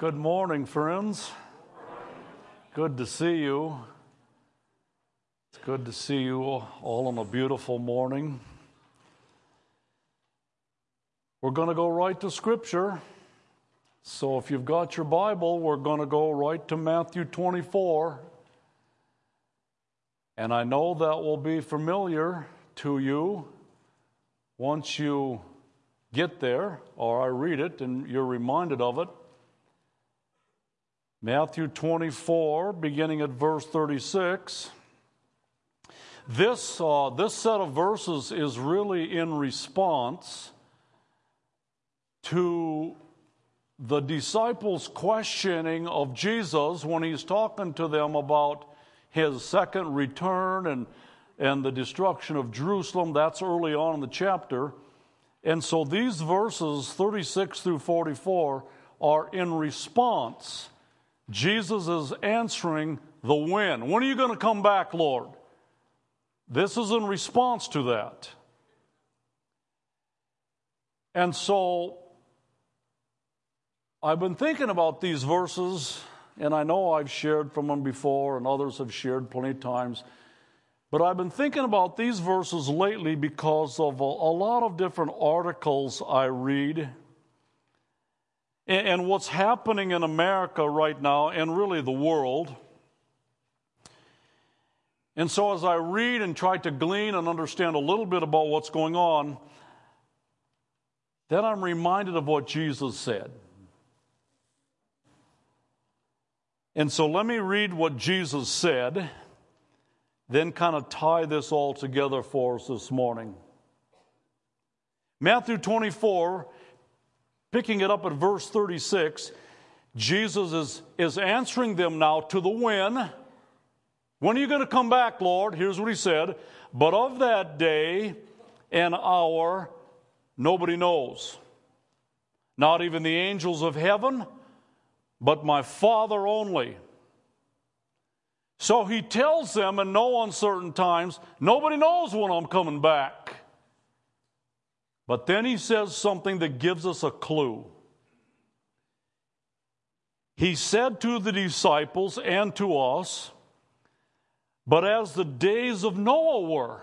Good morning, friends. Good to see you. It's good to see you all on a beautiful morning. We're going to go right to Scripture. So if you've got your Bible, we're going to go right to Matthew 24. And I know that will be familiar to you once you get there, or I read it and you're reminded of it. Matthew 24, beginning at verse 36. This set of verses is really in response to the disciples' questioning of Jesus when he's talking to them about his second return and the destruction of Jerusalem. That's early on in the chapter. And so these verses, 36 through 44, are in response. Jesus is answering the when. When are you going to come back, Lord? This is in response to that. And so I've been thinking about these verses, and I know I've shared from them before, and others have shared plenty of times. But I've been thinking about these verses lately because of a lot of different articles I read and what's happening in America right now, and really the world. And so as I read and try to glean and understand a little bit about what's going on, then I'm reminded of what Jesus said. And so let me read what Jesus said, then kind of tie this all together for us this morning. Matthew 24, picking it up at verse 36, Jesus is answering them now to the when. When are you going to come back, Lord? Here's what he said. But of that day and hour, nobody knows. Not even the angels of heaven, but my Father only. So he tells them in no uncertain times, nobody knows when I'm coming back. But then he says something that gives us a clue. He said to the disciples and to us, but as the days of Noah were,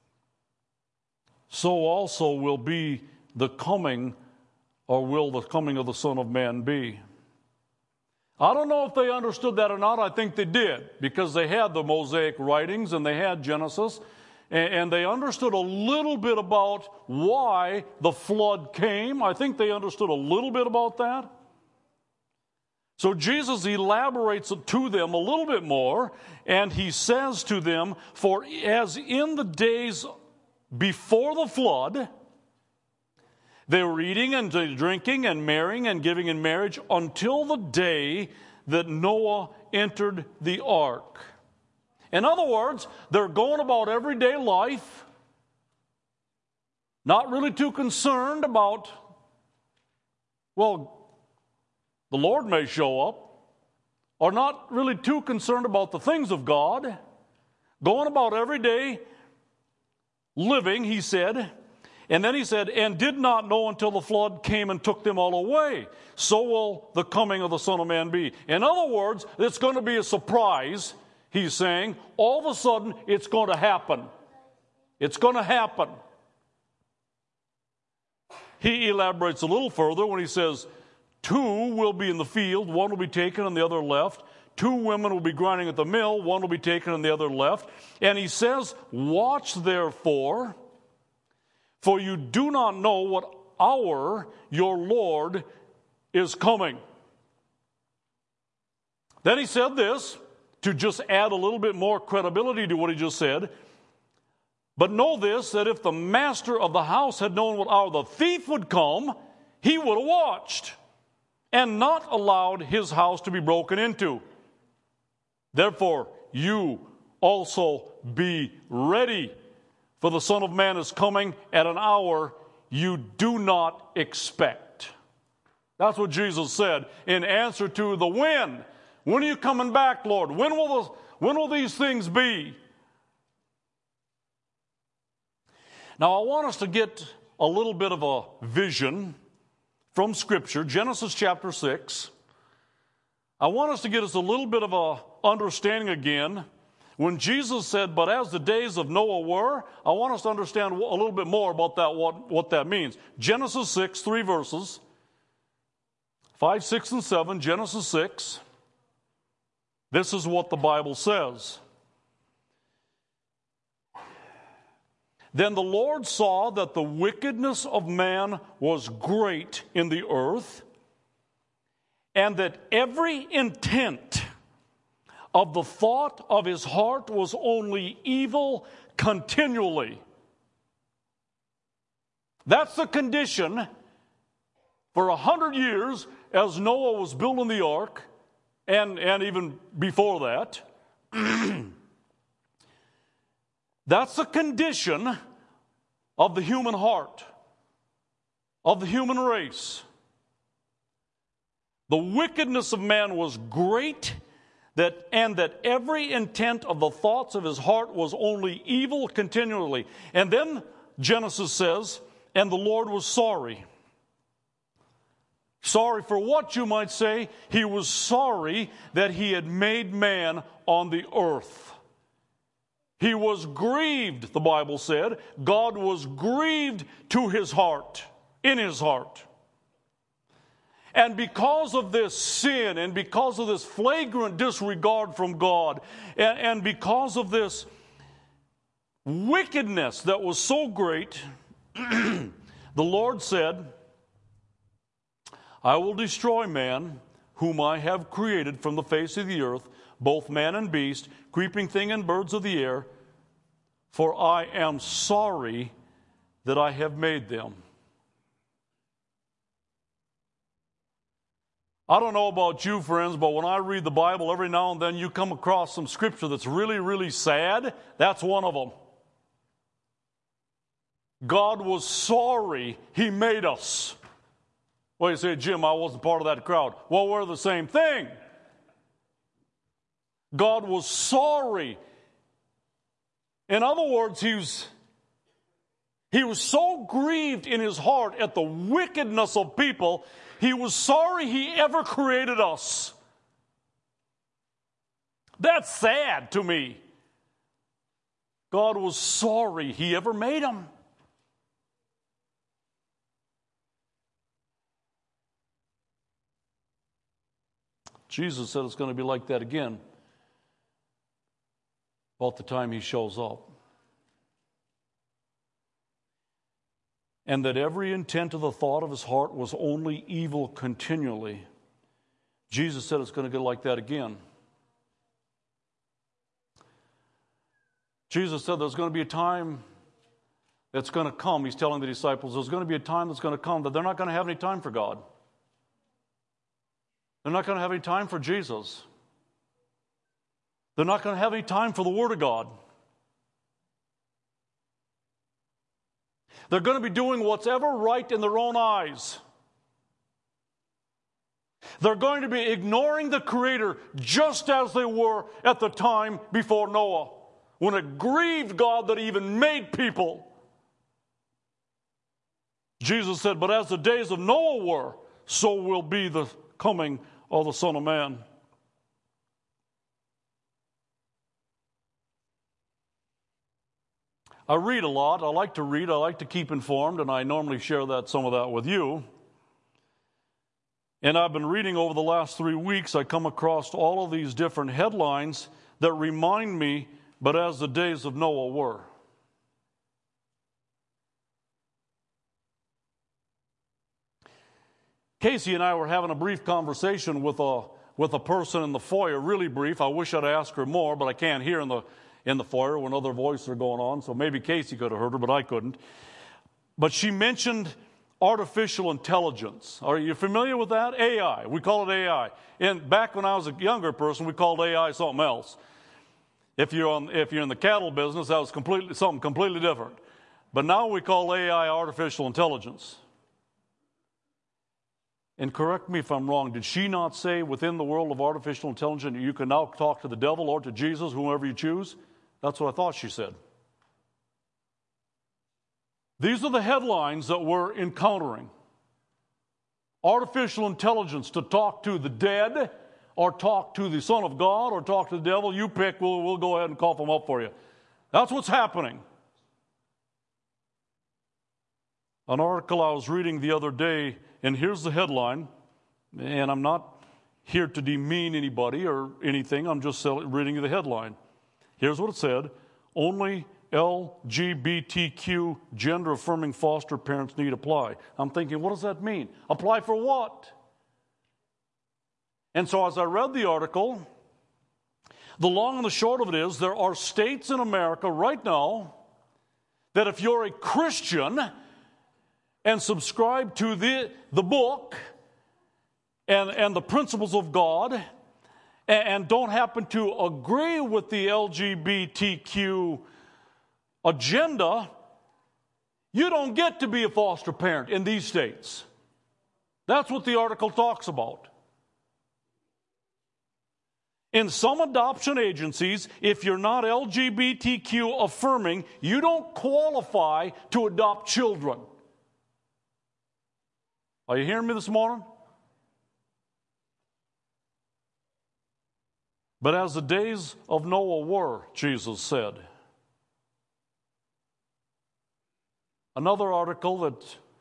so also will be the coming, or will the coming of the Son of Man be. I don't know if they understood that or not. I think they did, because they had the Mosaic writings and they had Genesis, and they understood a little bit about why the flood came. I think they understood a little bit about that. So Jesus elaborates it to them a little bit more, and he says to them, for as in the days before the flood, they were eating and drinking and marrying and giving in marriage until the day that Noah entered the ark. In other words, they're going about everyday life, not really too concerned about, well, the Lord may show up, or not really too concerned about the things of God, going about everyday living, he said. And then he said, and did not know until the flood came and took them all away. So will the coming of the Son of Man be. In other words, it's going to be a surprise, he's saying. All of a sudden, it's going to happen. It's going to happen. He elaborates a little further when he says, 2 will be in the field, 1 will be taken and the other left. 2 women will be grinding at the mill, 1 will be taken and the other left. And he says, watch therefore, for you do not know what hour your Lord is coming. Then he said this, to just add a little bit more credibility to what he just said. But know this, that if the master of the house had known what hour the thief would come, he would have watched and not allowed his house to be broken into. Therefore, you also be ready, for the Son of Man is coming at an hour you do not expect. That's what Jesus said in answer to the when. When are you coming back, Lord? When will these things be? Now, I want us to get a little bit of a vision from Scripture, Genesis chapter 6. I want us to get us a little bit of a understanding again. When Jesus said, but as the days of Noah were, I want us to understand a little bit more about that, what that means. Genesis 6, 3 verses, 5, 6, and 7, Genesis 6. This is what the Bible says. Then the Lord saw that the wickedness of man was great in the earth, and that every intent of the thought of his heart was only evil continually. That's the condition for 100 years as Noah was building the ark, and even before that. That's the condition of the human heart, of the human race. The wickedness of man was great, and that every intent of the thoughts of his heart was only evil continually. And then Genesis says, and the Lord was sorry. Sorry for what, you might say? He was sorry that he had made man on the earth. He was grieved, the Bible said. God was grieved to his heart, in his heart. And because of this sin, and because of this flagrant disregard from God, and because of this wickedness that was so great, the Lord said, I will destroy man, whom I have created from the face of the earth, both man and beast, creeping thing and birds of the air, for I am sorry that I have made them. I don't know about you, friends, but when I read the Bible, every now and then you come across some scripture that's really, really sad. That's one of them. God was sorry he made us. Well, you say, Jim, I wasn't part of that crowd. Well, we're the same thing. God was sorry. In other words, he was so grieved in his heart at the wickedness of people, he was sorry he ever created us. That's sad to me. God was sorry he ever made them. Jesus said it's going to be like that again about the time he shows up. And that every intent of the thought of his heart was only evil continually. Jesus said it's going to get like that again. Jesus said there's going to be a time that's going to come. He's telling the disciples there's going to be a time that's going to come that they're not going to have any time for God. They're not going to have any time for Jesus. They're not going to have any time for the Word of God. They're going to be doing what's ever right in their own eyes. They're going to be ignoring the Creator just as they were at the time before Noah, when it grieved God that he even made people. Jesus said, but as the days of Noah were, so will be the coming of the Son of Man. I read a lot. I like to read. I like to keep informed, and I normally share some of that with you. And I've been reading over the last 3 weeks. I come across all of these different headlines that remind me, but as the days of Noah were. Casey and I were having a brief conversation with a person in the foyer, really brief. I wish I'd asked her more, but I can't hear in the foyer when other voices are going on, so maybe Casey could have heard her, but I couldn't. But she mentioned artificial intelligence. Are you familiar with that? AI. We call it AI. And back when I was a younger person, we called AI something else. If you're in the cattle business, that was something completely different. But now we call AI artificial intelligence. And correct me if I'm wrong, did she not say within the world of artificial intelligence you can now talk to the devil or to Jesus, whoever you choose? That's what I thought she said. These are the headlines that we're encountering. Artificial intelligence to talk to the dead, or talk to the Son of God or talk to the devil. You pick, we'll go ahead and cough them up for you. That's what's happening. An article I was reading the other day, and here's the headline, and I'm not here to demean anybody or anything, I'm just reading you the headline. Here's what it said: only LGBTQ gender-affirming foster parents need apply. I'm thinking, what does that mean? Apply for what? And so as I read the article, the long and the short of it is there are states in America right now that if you're a Christian and subscribe to the book and the principles of God and don't happen to agree with the LGBTQ agenda, you don't get to be a foster parent in these states. That's what the article talks about. In some adoption agencies, if you're not LGBTQ affirming, you don't qualify to adopt children. Are you hearing me this morning? But as the days of Noah were, Jesus said. Another article that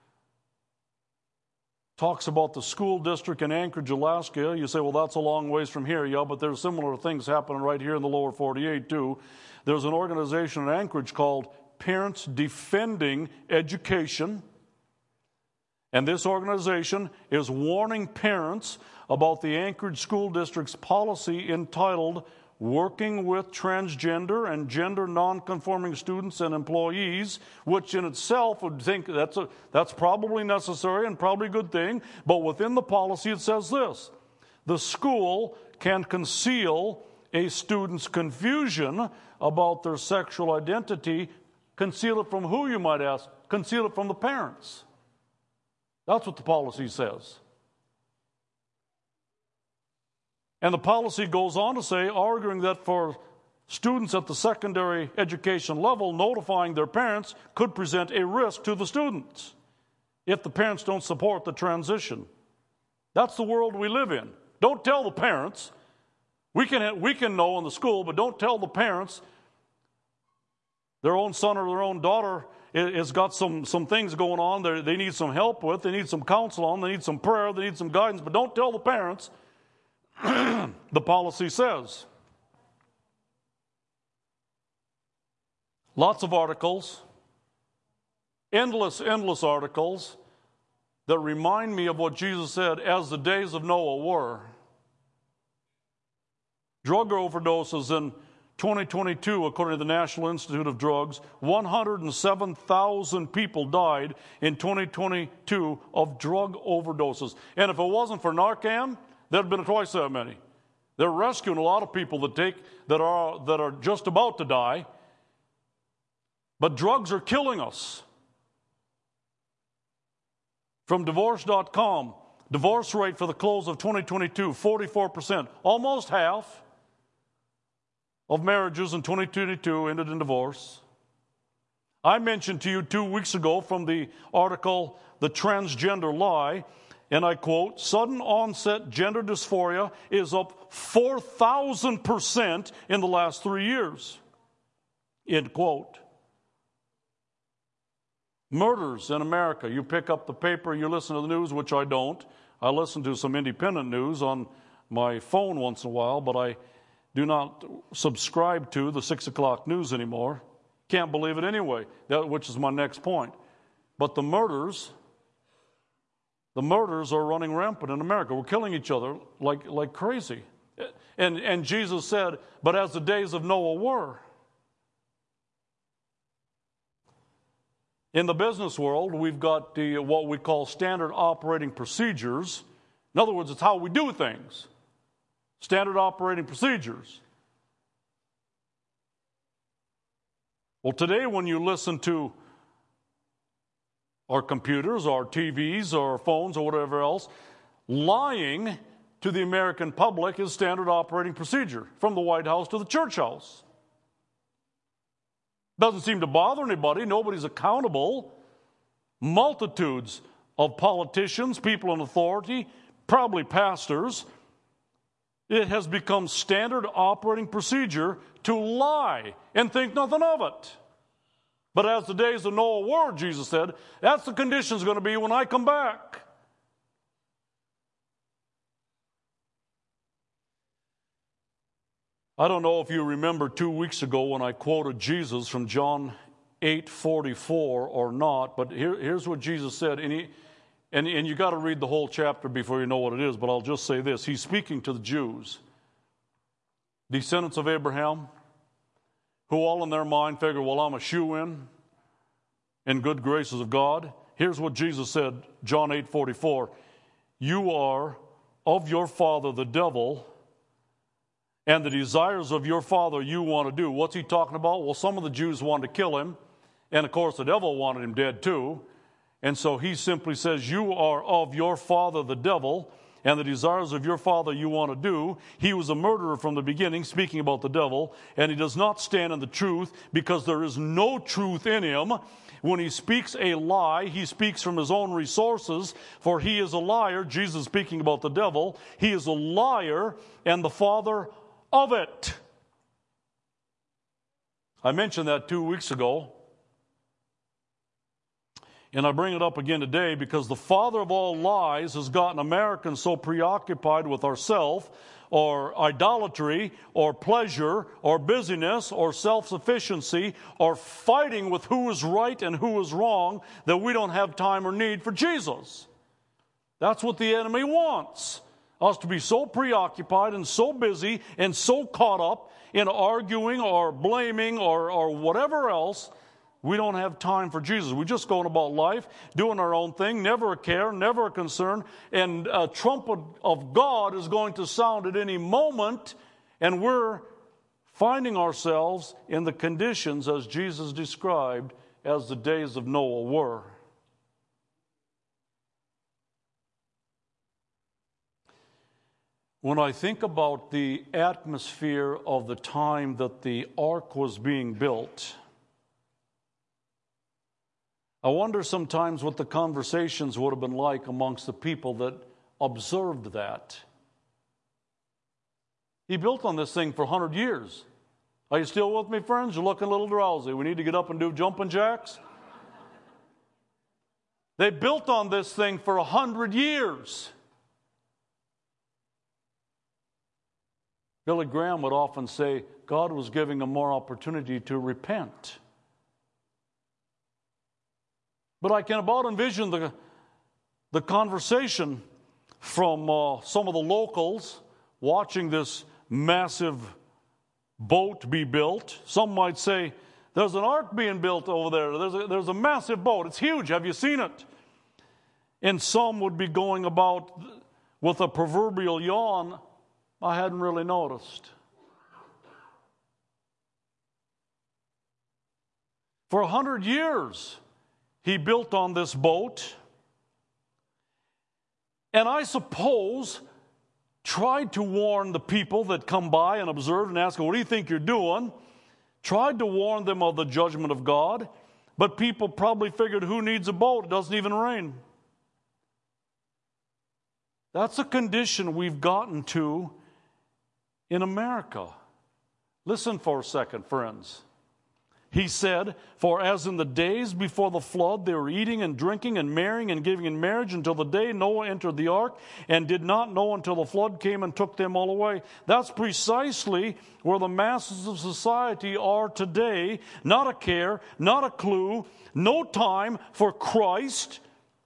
talks about the school district in Anchorage, Alaska. You say, well, that's a long ways from here. Yeah, but there's similar things happening right here in the lower 48 too. There's an organization in Anchorage called Parents Defending Education. And this organization is warning parents about the Anchorage School District's policy entitled Working with Transgender and Gender Nonconforming Students and Employees, which in itself would think that's probably necessary and probably a good thing. But within the policy it says this: the school can conceal a student's confusion about their sexual identity. Conceal it from who, you might ask? Conceal it from the parents. That's what the policy says. And the policy goes on to say, arguing that for students at the secondary education level, notifying their parents could present a risk to the students if the parents don't support the transition. That's the world we live in. Don't tell the parents. We can know in the school, but don't tell the parents their own son or their own daughter has got some things going on they need some help with, they need some counsel on, they need some prayer, they need some guidance, but don't tell the parents. The policy says. Lots of articles, endless articles that remind me of what Jesus said, as the days of Noah were. Drug overdoses in 2022, according to the National Institute of Drugs, 107,000 people died in 2022 of drug overdoses. And if it wasn't for Narcan, there'd have been twice that many. They're rescuing a lot of people that are just about to die. But drugs are killing us. From divorce.com, divorce rate for the close of 2022, 44%. Almost half of marriages in 2022 ended in divorce. I mentioned to you 2 weeks ago from the article, The Transgender Lie, and I quote, sudden onset gender dysphoria is up 4,000% in the last 3 years. End quote. Murders in America. You pick up the paper, you listen to the news, which I don't. I listen to some independent news on my phone once in a while, but I do not subscribe to the 6 o'clock news anymore. Can't believe it anyway, which is my next point. But the murders are running rampant in America. We're killing each other like crazy. And Jesus said, but as the days of Noah were. In the business world, we've got what we call standard operating procedures. In other words, it's how we do things. Standard operating procedures. Well, today when you listen to our computers, our TVs, our phones, or whatever else, lying to the American public is standard operating procedure, from the White House to the church house. Doesn't seem to bother anybody. Nobody's accountable. Multitudes of politicians, people in authority, probably pastors, It has become standard operating procedure to lie and think nothing of it. But as the days of Noah were, Jesus said, that's the condition's going to be when I come back. I don't know if you remember 2 weeks ago when I quoted Jesus from John 8:44 or not, but here's what Jesus said, and you got to read the whole chapter before you know what it is, but I'll just say this. He's speaking to the Jews, descendants of Abraham, who all in their mind figure, well, I'm a shoo-in in good graces of God. Here's what Jesus said, John 8:44, you are of your father the devil, and the desires of your father you want to do. What's he talking about? Well, some of the Jews wanted to kill him, and of course the devil wanted him dead too. And so he simply says, you are of your father the devil, and the desires of your father you want to do. He was a murderer from the beginning, speaking about the devil, and he does not stand in the truth because there is no truth in him. When he speaks a lie, he speaks from his own resources, for he is a liar. Jesus speaking about the devil. He is a liar and the father of it. I mentioned that 2 weeks ago. And I bring it up again today because the father of all lies has gotten Americans so preoccupied with ourself, or idolatry, or pleasure, or busyness, or self-sufficiency, or fighting with who is right and who is wrong, that we don't have time or need for Jesus. That's what the enemy wants. Us to be so preoccupied and so busy and so caught up in arguing or blaming or whatever else, we don't have time for Jesus. We're just going about life, doing our own thing, never a care, never a concern, and a trumpet of God is going to sound at any moment, and we're finding ourselves in the conditions as Jesus described as the days of Noah were. When I think about the atmosphere of the time that the ark was being built, I wonder sometimes what the conversations would have been like amongst the people that observed that. He built on this thing for 100 years. Are you still with me, friends? You're looking a little drowsy. We need to get up and do jumping jacks. They built on this thing for 100 years. Billy Graham would often say God was giving them more opportunity to repent. But I can about envision the conversation from some of the locals watching this massive boat be built. Some might say, there's an ark being built over there. There's a massive boat. It's huge. Have you seen it? And some would be going about with a proverbial yawn, I hadn't really noticed. For 100 years, he built on this boat, and I suppose tried to warn the people that come by and observe and ask, what do you think you're doing? Tried to warn them of the judgment of God, but people probably figured, who needs a boat? It doesn't even rain. That's a condition we've gotten to in America. Listen for a second, friends. He said, for as in the days before the flood, they were eating and drinking and marrying and giving in marriage until the day Noah entered the ark, and did not know until the flood came and took them all away. That's precisely where the masses of society are today. Not a care, not a clue, no time for Christ.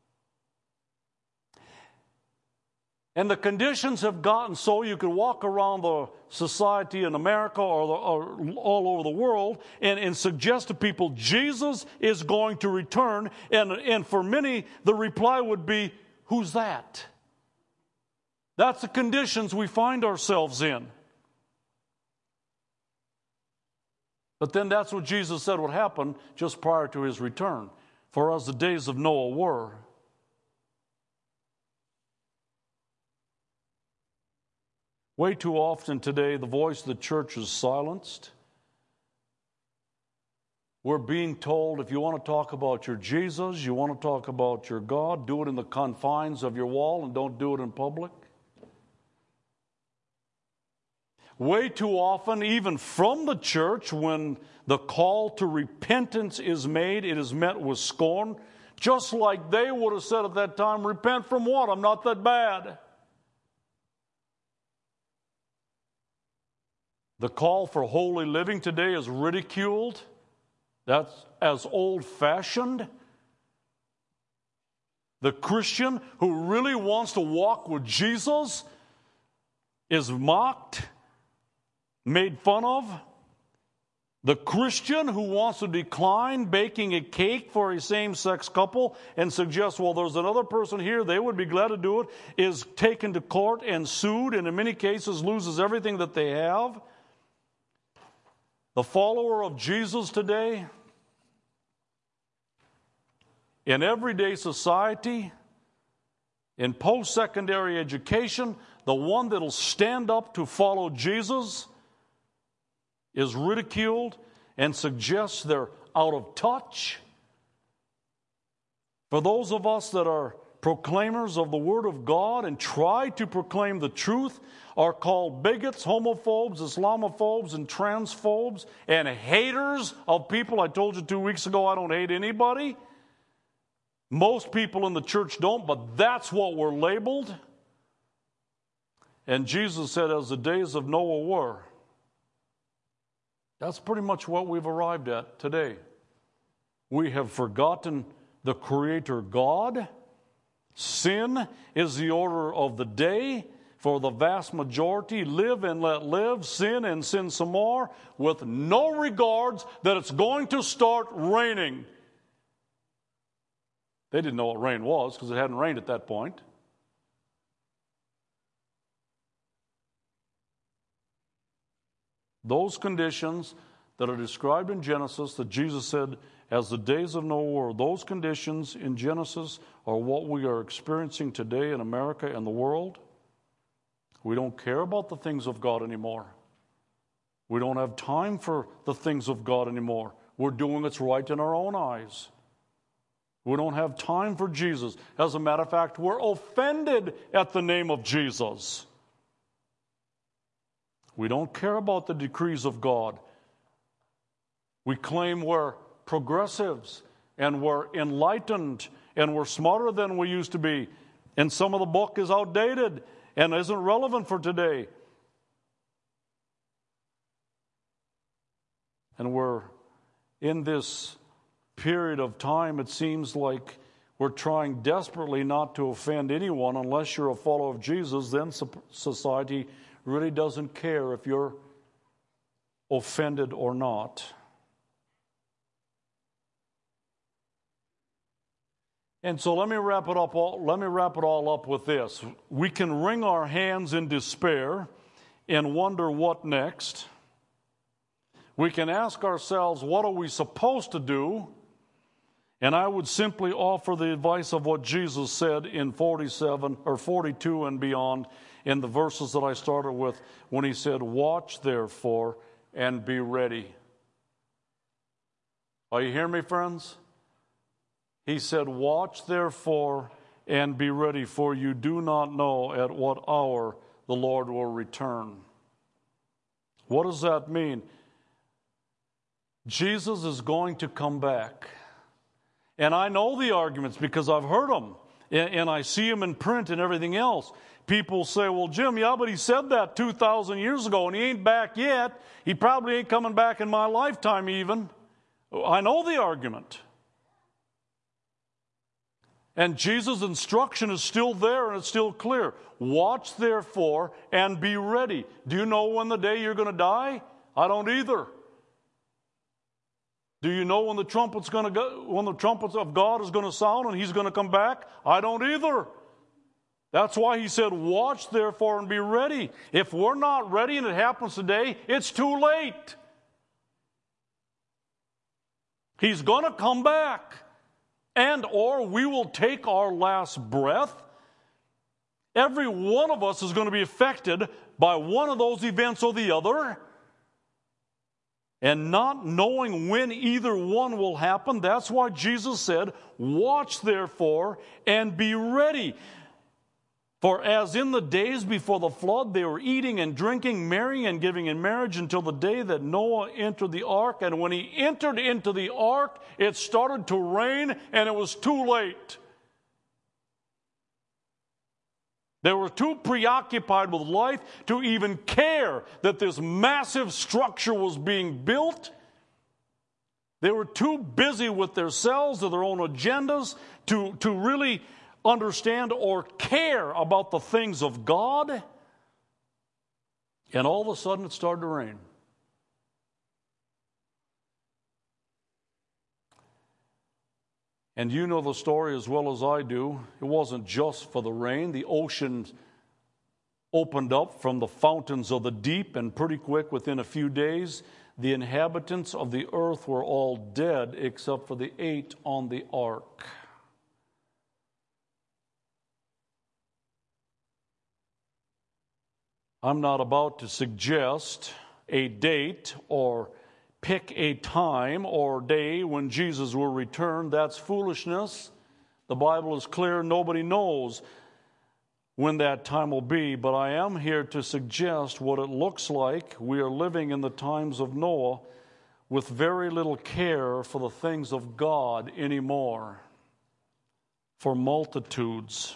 And the conditions have gotten so you could walk around the society in America or all over the world and suggest to people Jesus is going to return. And for many, the reply would be, who's that? That's the conditions we find ourselves in. But then that's what Jesus said would happen just prior to his return. For as the days of Noah were. Way too often today, the voice of the church is silenced. We're being told, if you want to talk about your Jesus, you want to talk about your God, do it in the confines of your wall and don't do it in public. way too often, even from the church, when the call to repentance is made, it is met with scorn. Just like they would have said at that time, repent from what? I'm not that bad. The call for holy living today is ridiculed. That's as old-fashioned. The Christian who really wants to walk with Jesus is mocked, made fun of. The Christian who wants to decline baking a cake for a same-sex couple and suggests, well, there's another person here, they would be glad to do it, is taken to court and sued, and in many cases loses everything that they have. The follower of Jesus today, in everyday society, in post-secondary education, the one that'll stand up to follow Jesus is ridiculed and suggests they're out of touch. For those of us that are proclaimers of the Word of God and try to proclaim the truth are called bigots, homophobes, Islamophobes, and transphobes, and haters of people. I told you 2 weeks ago I don't hate anybody. Most people in the church don't, but that's what we're labeled. And Jesus said, as the days of Noah were. That's pretty much what we've arrived at today. We have forgotten the Creator God. Sin is the order of the day. For the vast majority, live and let live, sin and sin some more, with no regards that it's going to start raining. They didn't know what rain was because it hadn't rained at that point. Those conditions that are described in Genesis that Jesus said, as the days of Noah were, those conditions in Genesis are what we are experiencing today in America and the world. We don't care about the things of God anymore. We don't have time for the things of God anymore. We're doing what's right in our own eyes. We don't have time for Jesus. As a matter of fact, we're offended at the name of Jesus. We don't care about the decrees of God. We claim we're progressives and we're enlightened and we're smarter than we used to be. And some of the book is outdated and isn't relevant for today. And we're in this period of time, it seems like we're trying desperately not to offend anyone. Unless you're a follower of Jesus, then society really doesn't care if you're offended or not. And so let me wrap it all up with this. We can wring our hands in despair and wonder what next. We can ask ourselves, what are we supposed to do? And I would simply offer the advice of what Jesus said in 47 or 42 and beyond in the verses that I started with when he said, watch therefore and be ready. Are you hearing me, friends? He said, watch therefore and be ready, for you do not know at what hour the Lord will return. What does that mean? Jesus is going to come back. And I know the arguments because I've heard them. And I see them in print and everything else. People say, well, Jim, yeah, but he said that 2,000 years ago and he ain't back yet. He probably ain't coming back in my lifetime even. I know the argument. And Jesus' instruction is still there and it's still clear. Watch therefore and be ready. Do you know when the day you're going to die? I don't either. Do you know when the trumpet's going to go, when the trumpets of God is going to sound and he's going to come back? I don't either. That's why he said, watch therefore and be ready. If we're not ready and it happens today, it's too late. He's going to come back. And or we will take our last breath. Every one of us is going to be affected by one of those events or the other. And not knowing when either one will happen, that's why Jesus said, watch therefore and be ready. For as in the days before the flood, they were eating and drinking, marrying and giving in marriage until the day that Noah entered the ark. And when he entered into the ark, it started to rain and it was too late. They were too preoccupied with life to even care that this massive structure was being built. They were too busy with themselves or their own agendas to really understand or care about the things of God. And all of a sudden it started to rain. And you know the story as well as I do. It wasn't just for the rain. The ocean opened up from the fountains of the deep, and pretty quick, within a few days, the inhabitants of the earth were all dead except for the 8 on the ark. I'm not about to suggest a date or pick a time or day when Jesus will return. That's foolishness. The Bible is clear. Nobody knows when that time will be. But I am here to suggest what it looks like. We are living in the times of Noah with very little care for the things of God anymore. For multitudes.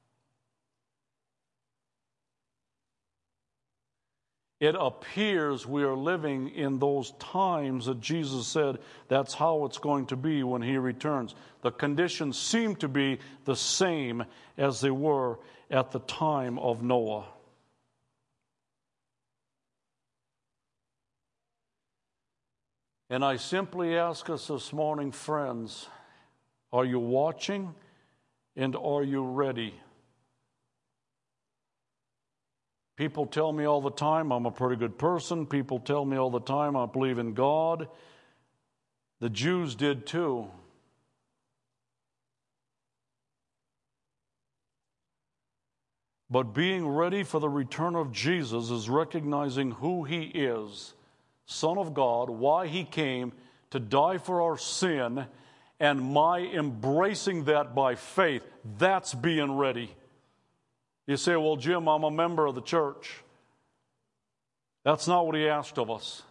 It appears we are living in those times that Jesus said that's how it's going to be when He returns. The conditions seem to be the same as they were at the time of Noah. And I simply ask us this morning, friends, are you watching and are you ready? People tell me all the time I'm a pretty good person. People tell me all the time I believe in God. The Jews did too. But being ready for the return of Jesus is recognizing who He is, Son of God, why He came to die for our sin, and my embracing that by faith. That's being ready. You say, well, Jim, I'm a member of the church. That's not what He asked of us.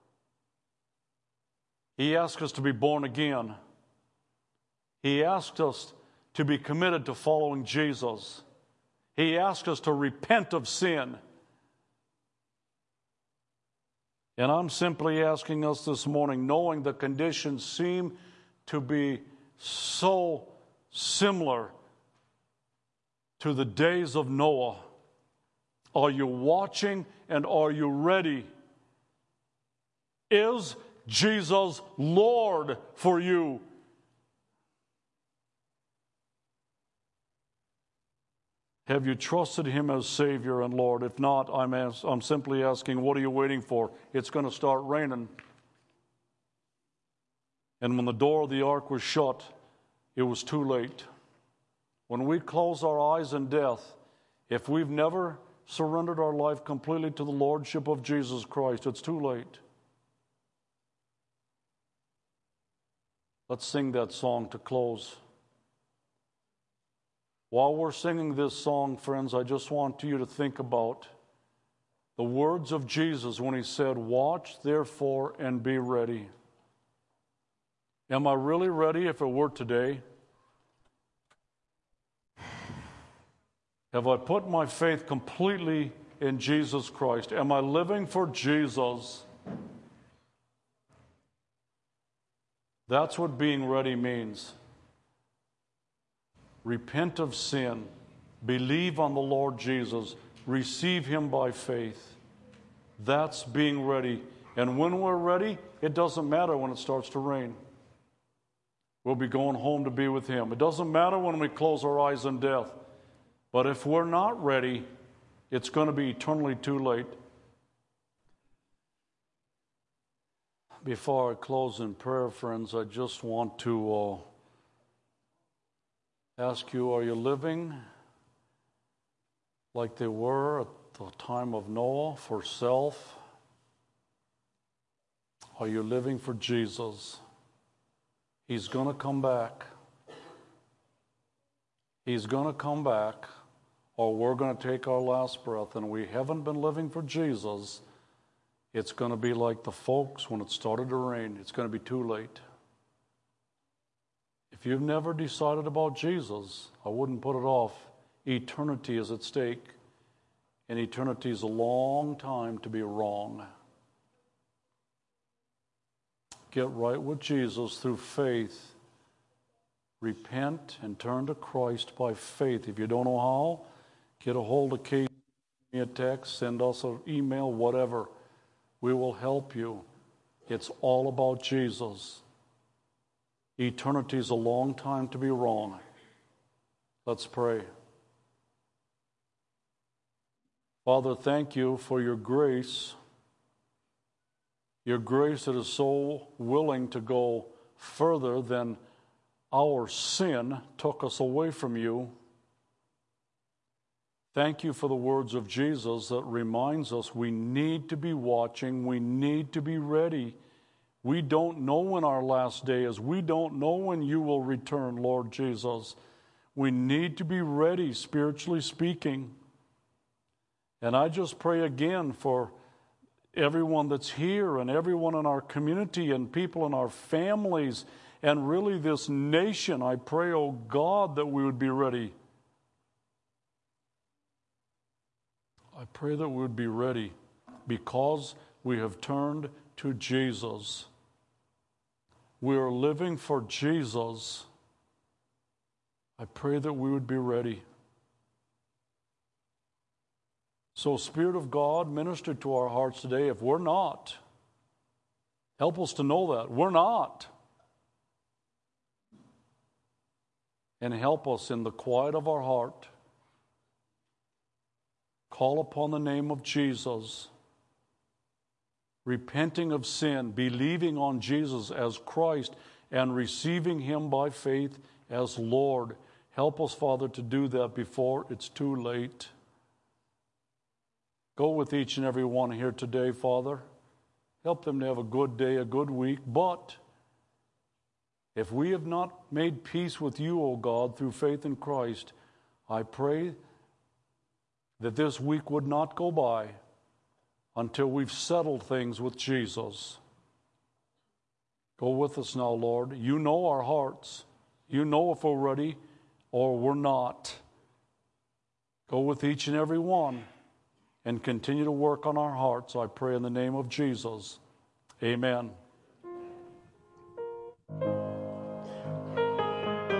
He asked us to be born again. He asked us to be committed to following Jesus. He asked us to repent of sin. And I'm simply asking us this morning, knowing the conditions seem to be so similar to the days of Noah. Are you watching and are you ready? Is Jesus Lord for you? Have you trusted Him as Savior and Lord? If not, I'm simply asking, what are you waiting for? It's going to start raining. And when the door of the ark was shut, it was too late. When we close our eyes in death, if we've never surrendered our life completely to the Lordship of Jesus Christ, it's too late. Let's sing that song to close. While we're singing this song, friends, I just want you to think about the words of Jesus when He said, "Watch therefore and be ready." Am I really ready if it were today? Have I put my faith completely in Jesus Christ? Am I living for Jesus? That's what being ready means. Repent of sin. Believe on the Lord Jesus. Receive Him by faith. That's being ready. And when we're ready, it doesn't matter when it starts to rain. We'll be going home to be with Him. It doesn't matter when we close our eyes in death. But if we're not ready, it's going to be eternally too late. Before I close in prayer, friends, I just want to ask you, are you living like they were at the time of Noah for self? Are you living for Jesus? He's going to come back. He's going to come back. or we're going to take our last breath and we haven't been living for Jesus, it's going to be like the folks when it started to rain. It's going to be too late. If you've never decided about Jesus, I wouldn't put it off. Eternity is at stake, and eternity is a long time to be wrong. Get right with Jesus through faith. Repent and turn to Christ by faith. If you don't know how, get a hold of Kate, send me a text, send us an email, whatever. We will help you. It's all about Jesus. Eternity is a long time to be wrong. Let's pray. Father, thank you for your grace that is so willing to go further than our sin took us away from you. Thank you for the words of Jesus that reminds us we need to be watching, we need to be ready. We don't know when our last day is. We don't know when you will return, Lord Jesus. We need to be ready, spiritually speaking. And I just pray again for everyone that's here and everyone in our community and people in our families and really this nation. I pray, oh God, that we would be ready. I pray that we would be ready because we have turned to Jesus. We are living for Jesus. I pray that we would be ready. So, Spirit of God, minister to our hearts today. If we're not, help us to know that. We're not. And help us in the quiet of our heart. Call upon the name of Jesus. Repenting of sin, believing on Jesus as Christ, and receiving Him by faith as Lord. Help us, Father, to do that before it's too late. Go with each and every one here today, Father. Help them to have a good day, a good week. But if we have not made peace with you, O God, through faith in Christ, I pray that this week would not go by until we've settled things with Jesus. Go with us now, Lord. You know our hearts. You know if we're ready or we're not. Go with each and every one and continue to work on our hearts, I pray in the name of Jesus. Amen.